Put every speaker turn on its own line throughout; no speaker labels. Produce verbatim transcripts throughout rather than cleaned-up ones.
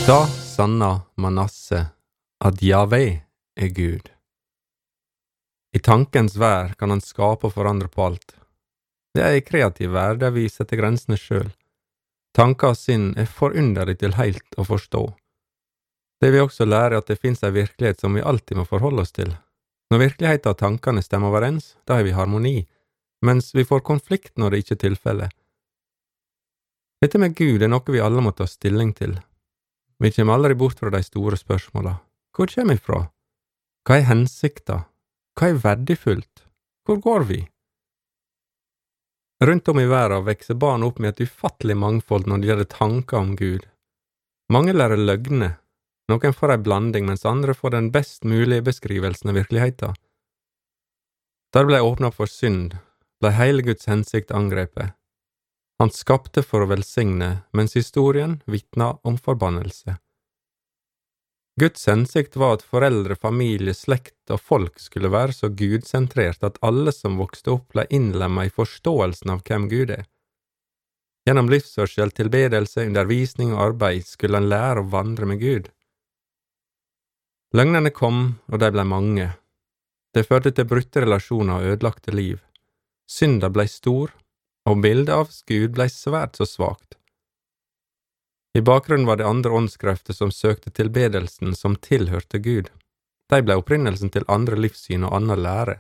Da sanna Manasse at Jahve er Gud. I tankens vær kan han skape og forandre på alt. Det er en kreativ vær der vi setter grensene selv. Tanker og sinn er forunderlig til helt å forstå. Det vi også lærer er at det finnes en virkelighet som vi alltid må forholde oss til. Når virkeligheten og tankene stemmer overens, da har vi harmoni, mens vi får konflikt når det ikke er tilfellet. Dette med Gud er noe vi alle må ta stilling til. Vi kommer aldri bort fra de store spørsmålene. Hvor kommer vi fra? Hva er hensikten? Hva er verdifullt? Hvor går vi? Rundt om i verden vekser barn opp med et ufattelig mangfold når det gjelder tanker om Gud. Mange lærer løgne. Noen får en blanding, mens andre får den best mulige beskrivelsen av virkeligheten. Der ble åpnet for synd, ble hele Guds hensikt angrepet. Han skapte for å velsigne, mens historien vitner om forbannelse. Guds hensikt var at foreldre, familie, slekt og folk skulle være så gudsentrert at alle som vokste opp ble innlemmet i forståelsen av hvem Gud er. Gjennom livsførsel, tilbedelse, undervisning og arbeid skulle en lære å vandre med Gud. Løgnene kom, og de ble mange. Det førte til brutte relasjoner og ødelagte liv. Synda ble stor, og bildet av Gud ble svært så svagt. I bakgrunnen var det andre åndskrefter som søkte tilbedelsen som tilhørte Gud. De ble opprinnelsen til andre livssyn og annen lære.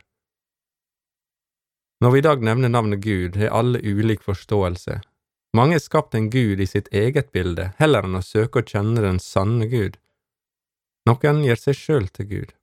Når vi i dag nevner navnet Gud, har alle ulik forståelse. Mange har skapt en Gud i sitt eget bilde, heller enn å søke å kjenne den sanne Gud. Noen gjør seg selv til Gud.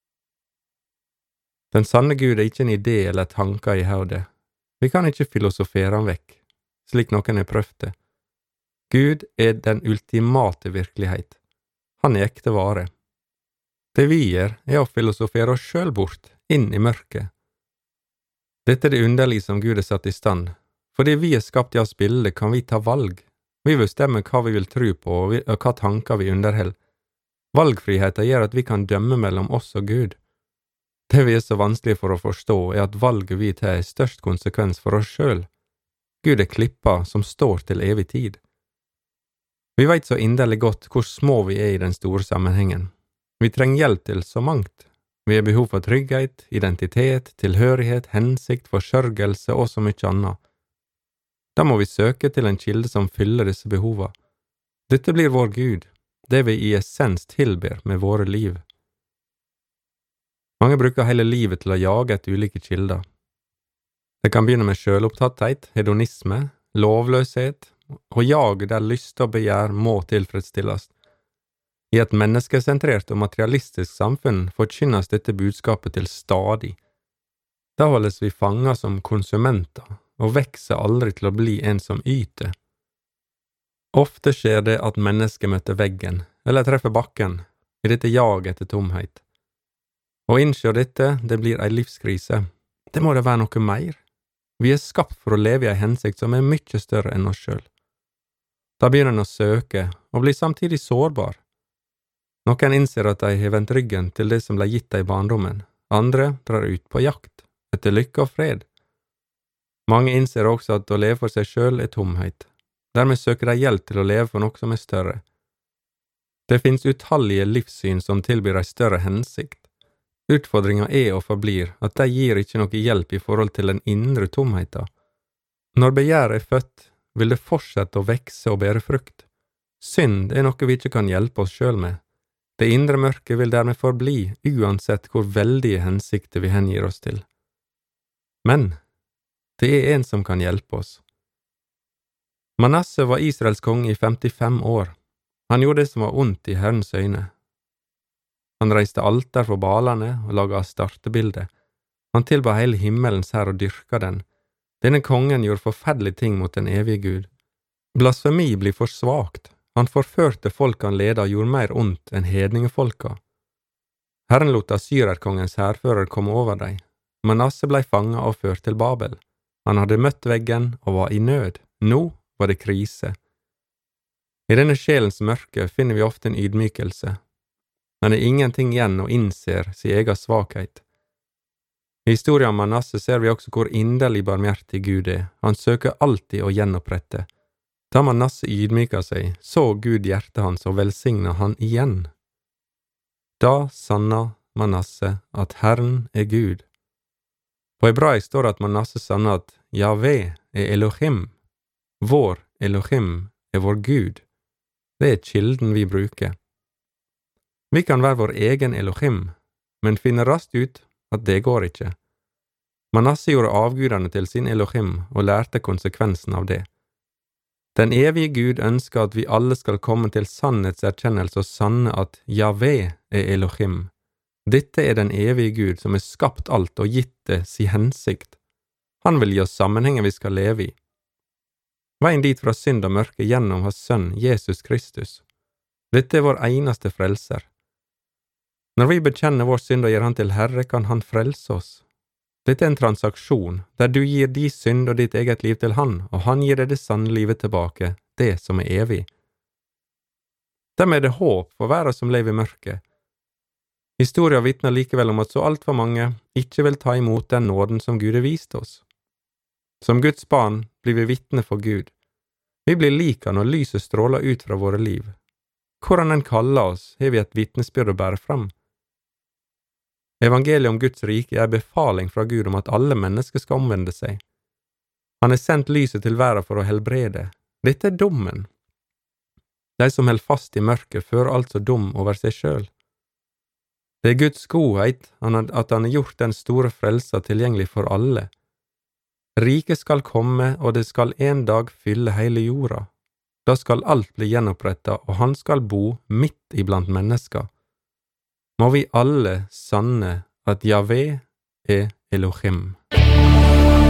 Den sanne Gud er ikke en idé eller tanker i hodet. Vi kan ikke filosofere han vekk, slik noen har prøvd det. Gud er den ultimate virkelighet. Han er ekte vare. Det vi gjør er å filosofere oss selv bort, inn i mørket. Dette er det underlige som Gud er satt i stand. Fordi vi er skapt i hans bilde, kan vi ta valg. Vi bestemmer hva vi vil tro på, og hva tanker vi underholder. Valgfriheten gjør at vi kan dømme mellom oss og Gud. Det vi er så vanskelig for å forstå er at valget vi tar er størst konsekvens for oss selv. Gud er klippa som står til evig tid. Vi vet så inderlig godt hvor små vi er i den store sammenhengen. Vi trenger hjelp til så mangt. Vi har behov for trygghet, identitet, tilhørighet, hensikt, forsørgelse og så mye annet. Da må vi søke til en kilde som fyller disse behovene. Dette blir vår Gud, det vi i essens tilber med våre liv. Mange bruker hele livet til å jage etter ulike kilder. Det kan begynne med selvopptatthet, hedonisme, lovløshet, og jag der lyst og begjær må tilfredsstilles. I et menneskesentrert og materialistisk samfunn forkynnes dette budskapet til stadig. Da holdes vi fanget som konsumenter, og vekser aldri til å bli en som yter. Ofte skjer det at mennesket møter veggen, eller treffer bakken, i dette jag etter tomhet. Og innse dette, det blir ei livskrise. Det må det være noe mer. Vi er skapt for å leve i ei hensikt som er mye større enn oss selv. Da begynner en å søke, og blir samtidig sårbar. Noen innser at de har vendt ryggen til det som ble gitt dem i barndommen. Andre drar ut på jakt, etter lykke og fred. Mange innser også at å leve for seg selv er tomhet. Dermed søker de hjelp til å leve for noe som er større. Det finnes utallige livssyn som tilbyr ei større hensikt. Utfordringen er og forblir at de gir ikke noe hjelp i forhold til den indre tomheten. Når begjæret er født, vil det fortsette å vekse og bære frukt. Synd er noe vi ikke kan hjelpe oss selv med. Det indre mørket vil dermed forbli, uansett hvor veldige hensikter vi hengir oss til. Men det er en som kan hjelpe oss. Manasse var Israels konge i femtifem år. Han gjorde det som var ondt i Herrens øyne. Han reiste alter for balene og laget startebilde. Han tilba hele himmelens herre og dyrka den. Denne kongen gjorde forferdelige ting mot den evige Gud. Blasfemi blir for svagt. Han forførte folk han leda og gjorde mer ondt enn hedningefolka. Herren lot Asyrerkongens hærfører komme over deg. Manasse blei fanget og ført til Babel. Han hadde møtt veggen og var i nød. Nå var det krise. I denne sjelens mørke finner vi ofte en ydmykelse. Men det er ingenting igjen og innser sin egen svakhet. I historien om Manasse ser vi også hvor inderlig barmhjertig Gud er. Han søker alltid å gjenopprette. Da Manasse ydmyka seg, så Gud hjertet hans og velsigna han igjen. Da sanna Manasse at Herren er Gud. På hebraisk står det at Manasse sanna at Jahve er Elohim. Vår Elohim er vår Gud. Det er kilden vi bruker. Vi kan være vår egen Elohim, men finner raskt ut at det går ikke. Manasse gjorde avgudene til sin Elohim og lærte konsekvensen av det. Den evige Gud ønsker at vi alle skal komme til sannhetserkjennelse og sanne at Jahve er Elohim. Dette er den evige Gud som har skapt alt og gitt det si hensikt. Han vil gi oss sammenhengen vi skal leve i. Veien dit fra synd og mørke gjennom hans sønn Jesus Kristus. Dette er vår eneste frelser. Når vi bekjenner vår synd og gjør han til Herre, kan han frelse oss. Dette er en transaksjon, der du gir de synd og ditt eget liv til han, og han gir deg det sanne livet tilbake, det som er evig. Dermed er det håp for verden som lever i mørket. Historien vitner likevel om at så alt for mange ikke vil ta imot den nåden som Gud har vist oss. Som Guds barn blir vi vitne for Gud. Vi blir like når lyset stråler ut fra våre liv. Hvordan en kaller oss, har vi et vitnesbyrd å bære fram. Evangeliet om Guds rike er en befaling fra Gud om at alle mennesker skal omvende seg. Han har sendt lyset til verden for å helbrede. Dette er dommen. De som held fast i mørket fører altså dom over seg selv. Det er Guds godhet at han har gjort den store frelsa tilgjengelig for alle. Riket skal komme, og det skal en dag fylle hele jorda. Da skal alt bli gjenopprettet, og han skal bo midt iblant mennesker. Må vi alle sanne at Jahve er Elohim.